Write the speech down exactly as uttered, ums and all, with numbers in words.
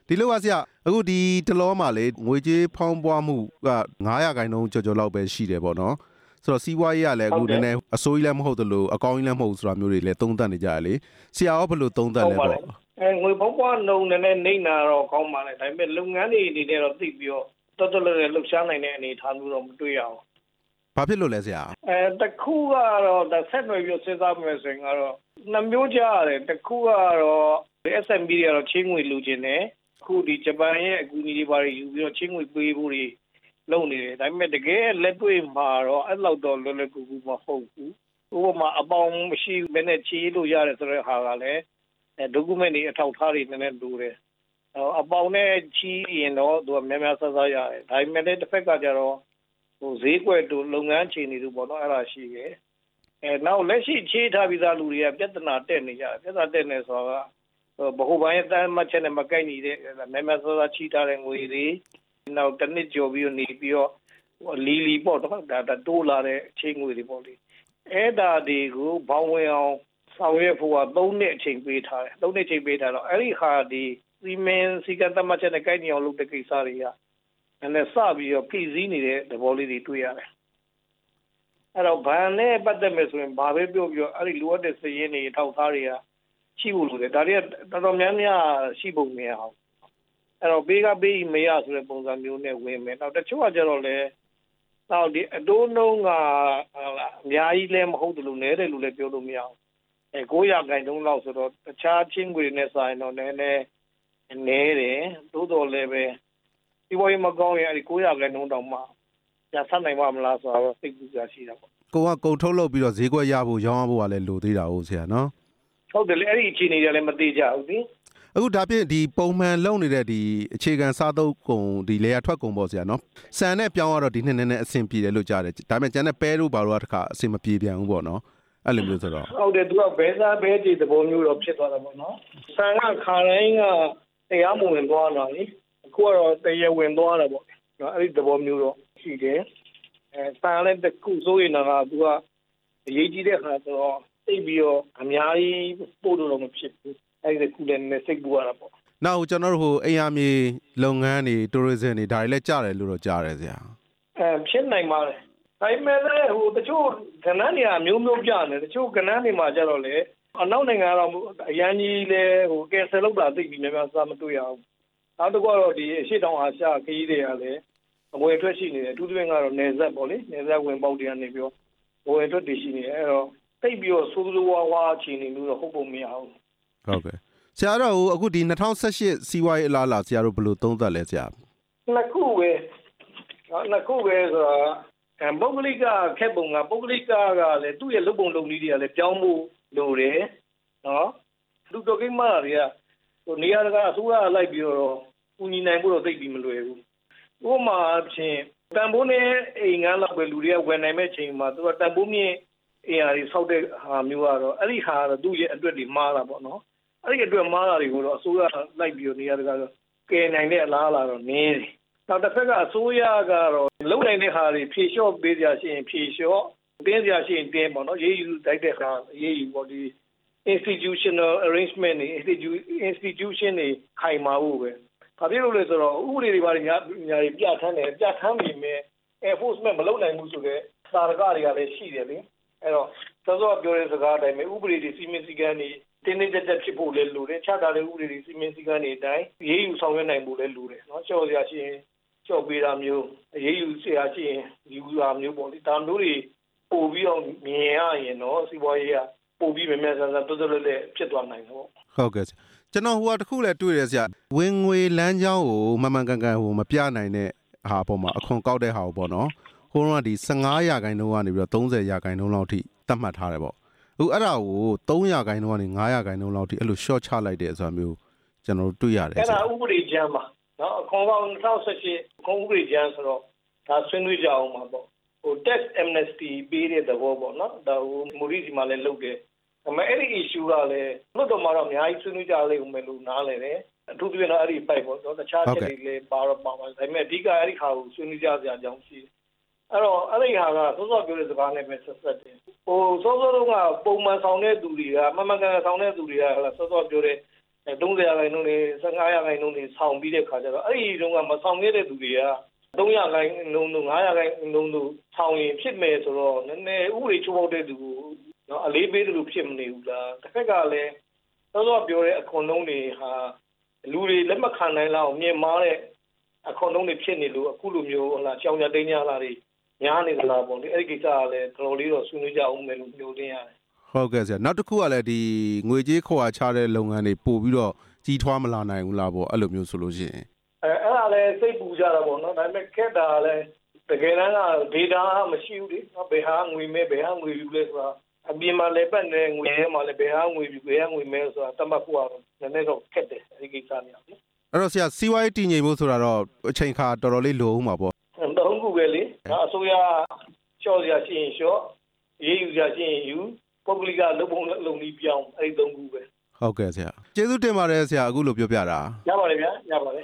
ဒီလိုပါဆရာအခုဒီတလောမှာလေငွေကြေးဖောင်းပွားမှုကငါးရာခိုင်နှုန်းကျော်ကျော်လောက်ပဲရှိတယ်ပေါ့နော်ဆိုတော့စီးပွားရေးကလည်းအခုနည်းနည်းအစိုးရလည်းမဟုတ်သလိုအကောင်းကြီးလည်းမဟုတ်ဆိုတာမျိုးတွေလည်းသုံးသပ်နေကြရလေဆရာရောဘယ်လိုသုံးသပ်လဲပေါ့အဲငွေဖောင်းပွားနှုန်းနည်းနည်းနေနာတော့ကောင်းပါလေဒါပေမဲ့လုပ်ငန်းတွေအနေနဲ့တော့သိပြီးတော့တော်တော်လေးလှုပ်ရှားနိုင်တဲ့အနေအထားမျိုးတော့မတွေ့ရအောင်ဘာဖြစ်လို့လဲဆရာအဲတခုကတော့ဒါဆက်နွယ်ပြီးစဉ်းစားမယ်ဆိုရင်ကတော့နှမျိုးကြားရတယ်တခုကတော့ S M B တွေကတော့ချင်းငွေလူချင်းတယ်အခုဒီဂျပန်ရဲ့အကူအညီတွေပါယူပြီးတော့ချင်းငွေပေးဖို့တွေလုပ်နေတယ်ဒါပေမဲ့တကယ်လက်တွေ့မှာတော့အဲ့လောက်တော့လွယ်လွယ်ကူကူမဟုတ်ဘူးဥပမာအပေါင်းမရှိဘဲနဲ့ချေးလို့ရတယ်ဆိုတဲ့ဟာကလည်းအဲ document တွေအထောက်အထားတွေနည်းနည်းလိုတယ်အပေါင်းနဲ့ချီးရင်တော့သူကများများဆဆရတယ်ဒါပေမဲ့လည်းတစ်ဖက်ကကျတော့ဟိုဈေးကွက်တို့လုပ်ငန်းခြေနေတို့ပေါ့နော်အဲ့ဒါရှိတယ်အဲနောက်လက်ရှိချေးထားပြီးသားလူတွေကပြဿနာတက်နေကြတယ်ပြဿနာတက်နေဆိုတာကဘဟုပိုင်းရဲ့တမ်းမှတ်ချက်နဲ့မကိုက်နေတဲ့များများဆဆချီးထားတဲ့ငွေတွေနောက်တစ်နှစ်ကျော်ပြီးနေပြီးတော့လီလီပေါ့တော့ဒါတိုးလာတဲ့ချင်းငွေတွေပေါ့လေအဲ့ဒါတွေကိုဘောင်းဝင်အောင်ဆောင်ရွက်ဖို့ကသုံးနှစ်အချိန်ပေးထားတယ်သုံးနှစ်အချိန်ပေးထားတော့အဲ့ဒီဟာဒီစီမင်းစီကံတမတ်ချက်နဲ့ကိုက်ညီအောင်လုပ်တဲ့ကိစ္စတွေကလည်းစပြီးတော့ပြည်စည်းနေတဲ့သဘောလေးတွေတွေ့ရတယ်အဲ့တော့ဘာနဲ့ပတ်သက်မယ်ဆိုရင်ဘာပဲပြောပြောအဲ့ဒီလိုအပ်တဲ့စည်ရင်းတွေထောက်ထားတွေကရှိဖို့လိုတယ်ဒါတွေကတော်တော်များများရှိပုံမရအောင်အဲ့တော့ဘေးကဘေးမရဆိုတဲ့ပုံစံမျိုးနဲ့ဝင်မယ်နောက်တချို့ကကြတော့လေနောက်ဒီအတိုးနှုန်းကအများကြီးလည်းမဟုတ်တယ်လို့နည်းတယ်လို့လည်းပြောလို့မရအောင်အဲ၉ရာခိုင်နှုန်းလောက်ဆိုတော့တခြားချင်းငွေနဲ့ဆိုင်တော့နည်းနည်းနည်းတယ်သို့တော်လည်းပဲဒီပေါ်မှာကောင်းရင်အဲဒီ၉ရာခိုင်နှုန်းတောင်မှညဆက်နိုင်ပါမလားဆိုတော့သိကူကြရှိတာပေါ့ကိုကကုန်ထုတ်လုပ်ပြီးတော့ဈေးကွက်ရဖို့ရောင်းရဖို့ကလည်းလိုသေးတာဟုတ်ဆရာနော်ဟုတ်တယ်လေအဲ့ဒီအခြေအနေတွေလည်းမသေးကြဘူးဒီအခုဒါဖြင့်ဒီပုံမှန်လုပ်နေတဲ့ဒီအခြေခံစားသုံးကုန်ဒီလေယာထွက်ကုန်ပေါ့ဆရာနော်ဆန်နဲ့ပြောင်းရတော့ဒီနှစ်နဲ့နဲ့အဆင်ပြေတယ်လို့ကြားတယ်ဒါပေမဲ့ကျန်တဲ့ပဲတို့ဘာလို့တခါအဆင်မပြေပြန်ဘူးပေါ့နော်အဲ့လိုမျိုးဆိုတော့ဟုတ်တယ်သူကဘဲစားဘဲဒီသဘောမျိုးတော့ဖြစ်သွားတာပေါ့နော်ဆန်ကခါတိုင်းကတရားမဝင်သွားတာလေအခုကတော့တရားဝင်သွားတာပေါ့နော်အဲ့ဒီသဘောမျိုးတော့ရှိတယ်အဲဆန်လည်းတခုဆိုရင်တော့သူကအရေးကြီးတဲ့ခါဆိုတော့သိပြီးတော့အများကြီးပို့လို့တော့မဖြစ်ဘူးအဲ့ဒီကူလည်းနဲ့စိတ်ပူရတာပေါ့နောက်ကျွန်တော်တို့ဟိုအိမ်ယာမြေလုပ်ငန်းတွေ tourism တွေဒါတွေလည်းကြားတယ်လို့တော့ကြားတယ်ဆရာအဲဖြစ်နိုင်ပါလေဒါပေမဲ့လည်းဟိုတချို့ကဏ္ဍနေရာမျိုးမျိုးပြတယ်တချို့ကဏ္ဍတွေမှာကျတော့လေအနောက်နိုင်ငံကတော့အရန်ကြီးလဲဟိုကယ်ဆယ်လောက်တာသိပြီးများများစားမတွေ့ရအောင်နောက်တစ်ခုကတော့ဒီအရှိတောင်အာရှခရီးတွေကလည်းအဝင်ထွက်ရှိနေတယ်အထူးသဖြင့်ကတော့နယ်စပ်ပေါ့လေနယ်စပ်ဝင်ပေါက်တွေကနေပြီးတော့ဝင်ထွက်တည်ရှိနေတယ်အဲ့တော့သိပြီးတော့စိုးစိုးဝါးဝါအခြေအနေမျိုးတော့ဟုတ်ပုံမရဘူးဟုတ်ကဲ့ဆရာတို့အခုဒီ၂၀၁၈စီးပွားရေးအလားအလာဆရာတို့ဘယ်လိုသုံးသပ်လဲဆရာနှစ်ခုပဲနှစ်ခုပဲဆိုတော့ပုဂ္ဂလိကခက်ပုံကပုဂ္ဂလိကကလည်းသူ့ရဲ့လုပ်ပုံလုပ်နည်းတွေကလည်းပြောင်းဖို့လိုတယ်နော်လူတော်ကိန်းမတွေကဟိုနေရာတကာအစိုးရလိုက်ပြီးတော့ကူညီနိုင်ဖို့တော့သိပြီးမလွယ်ဘူးဥပမာအဖြစ်တန်ဖိုးနဲ့အိမ်ငန်းလောက်ပဲလူတွေကဝင်နိုင်မဲ့ချိန်မှာသူကတန်ဖိုးမြင့်အင်အားတွေဆောက်တဲ့ဟာမျိုးကတော့အဲ့ဒီဟာကတော့သူ့ရဲ့အတွက်တွေမှားတာပေါ့နော်အဲ့ဒီအတွက်မှားတာတွေကိုတော့အစိုးရလိုက်ပြီးတော့နေရာတကာကယ်နိုင်တဲ့အလားအလာတော့နည်းတယ်နောက်တစ်ဖက်ကအစိုးရကတော့လုံနိုင်တဲ့ဟာတွေဖြေလျှော့ပေးကြရှိရင်ဖြေလျှော့တင်းကြရှိရင်တင်းပေါ့နော်ရေးယူတိုက်တဲ့ဟာရေးယူပေါ့ဒီ institutional arrangement တွေ institution တွေခိုင်မာဖို့ပဲဘာဖြစ်လို့လဲဆိုတော့ဥပဒေတွေဘာတွေညာညာတွေပြဋ္ဌာန်းတယ်ပြဋ္ဌာန်းပြီးမြဲ enforcement မလုပ်နိုင်ဘူးဆိုတော့သာရကတွေကလည်းရှိတယ်လေအဲ့တော့စောစောပြောတဲ့စကားအတိုင်းပဲဥပဒေတွေစီမင်းစည်းကမ်းတွေတင်းတင်းကြပ်ကြပ်ဖြစ်ဖို့လည်းလိုတယ်ချတာတဲ့ဥပဒေတွေစီမင်းစည်းကမ်းတွေအတိုင်းရေးယူဆောင်ရွက်နိုင်ဖို့လည်းလိုတယ်နော်လျှော့စရာရှိရင်လျှော့ပေးတာမျိုးရေးယူစရာရှိရင်ယူတာမျိုးပေါ့လေဒါမျိုးတွေပို့ပြီးတော့မြင်ရရင်တော့စီးပွားရေးကပို့ပြီးမြဲမြဲဆန်းဆန်းတော်တော်လေးဖြစ်သွားနိုင်တော့ဟုတ်ကဲ့ကျွန်တော်ဟိုကတခုလည်းတွေ့ရဆရာဝင်ငွေလမ်းကြောင်းကိုမမှန်ကန်ကန်ဟိုမပြနိုင်တဲ့ဟာပေါ်မှာအခွန်ကောက်တဲ့ဟာပေါ့နော်ဟိုတော့ဒီ၁၅ရာခိုင်နှုန်းကနေပြီးတော့၃၀ရာခိုင်နှုန်းလောက်ထိသတ်မှတ်ထားတယ်ပေါ့အခုအဲ့ဒါကို၃ရာခိုင်နှုန်းကနေ၅ရာခိုင်နှုန်းလောက်ထိအဲ့လို short ချလိုက်တယ်ဆိုတာမျိုးကျွန်တော်တို့တွေ့ရတယ်အဲ့ဒါဥပဒေကျမ်းပါနော်အခွန်ကောက်၂၀၁၈အခွန်ဥပဒေကျမ်းဆိုတော့ဒါဆွေးနွေးကြအောင်ပါပေါ့ဟို tax amnesty ပေးတဲ့သဘောပေါ့နော်ဒါဟိုမူရီစီမှာလည်းလုပ်တယ်ဒါပေမဲ့အဲ့ဒီ issue ကလည်းလို့တော့မှတော့အများကြီးဆွေးနွေးကြလိမ့်မယ်လို့နားလည်တယ်အထူးသဖြင့်တော့အဲ့ဒီ fight ပေါ့နော်တခြားချက်တွေလည်းပါတော့ပါပါဒါပေမဲ့အဓိကအဲ့ဒီခါကိုဆွေးနွေးကြစရာအကြောင်းရှိတယ်အဲ့တော့အဲ့ဒီဟာကစောစောပြောတဲ့စကားနဲ့ပဲဆက်ဆက်တယ်ဟိုစောစောတော့ကပုံမှန်ဆောင်တဲ့သူတွေကမမကန်ဆောင်တဲ့သူတွေကဟလာစောစောပြောတဲ့သုံးဆယ်ရာခိုင်နှုန်းတွေဆယ့်ငါးရာခိုင်နှုန်းတွေဆောင်ပြီးတဲ့ခါကျတော့အဲ့ဒီတုန်းကမဆောင်ခဲ့တဲ့သူတွေကသုံးရာခိုင်နှုန်းတို့ငါးရာခိုင်နှုန်းတို့ဆောင်ရင်ဖြစ်မယ်ဆိုတော့နည်းနည်းဥပဒေချိုးဖောက်တဲ့သူကိုနော်အလေးပေးသလိုဖြစ်မနေဘူးလားတစ်ခါကလည်းသောသောပြောတဲ့အခွန်နှုန်းတွေဟာလူတွေလက်မခံနိုင်လောက်မြင်မာတဲ့အခွန်နှုန်းတွေဖြစ်နေလို့အခုလိုမျိုးဟလာကြောင်ကြတိန်ညာလာတွေညားနေသလားပေါ့လေအဲ့ဒီကိစ္စကလည်းတော်တော်လေးတော့ဆွေးနွေးကြအောင်မယ်လို့ပြောတင်ရတယ်ဟုတ်ကဲ့ဆရာနောက်တစ်ခုကလည်းဒီငွေကြေးခွာချတဲ့လုပ်ငန်းတွေပို့ပြီးတော့ကြီးထွားမလာနိုင်ဘူးလားပေါ့အဲ့လိုမျိုးဆိုလို့ရှိရင်အဲအဲ့ဒါလည်းစိတ်ပူကြတာပေါ့နော်ဒါပေမဲ့ခက်တာလည်းတကယ်တမ်းကဒေတာမရှိဘူးလေဘယ်ဟာငွေမဲဘယ်ဟာငွေယူလဲဆိုတာအပြင်မှာလည်းပတ်နေငွေထဲမှာလည်းဘယ်ဟာငွေယူဘယ်ဟာငွေမဲဆိုတာတတ်မှတ်ဖို့ကတော့နည်းနည်းတော့ခက်တယ်ဒီကိစ္စမျိုးလေအဲ့တော့ဆရာစီးပွားရေးတည်ငြိမ်ဖို့ဆိုတာတော့အချိန်ခါတော်တော်လေးလိုဦးမှာပေါ့တော့ခုပဲလေဒါအစိုးရလျှော့စရာရှိရင်လျှော့ရေးယူစရာရှိရင်ယူပုဂ္ဂလိကလုပ်ပုံလုပ်နည်းပြောင်းအဲ့ဒီသုံးခုပဲဟုတ်ကဲ့ဆရာကျေးဇူးတင်ပါတယ်ဆရာအခုလိုပြောပြတာရပါတယ်ဗျာရပါတယ်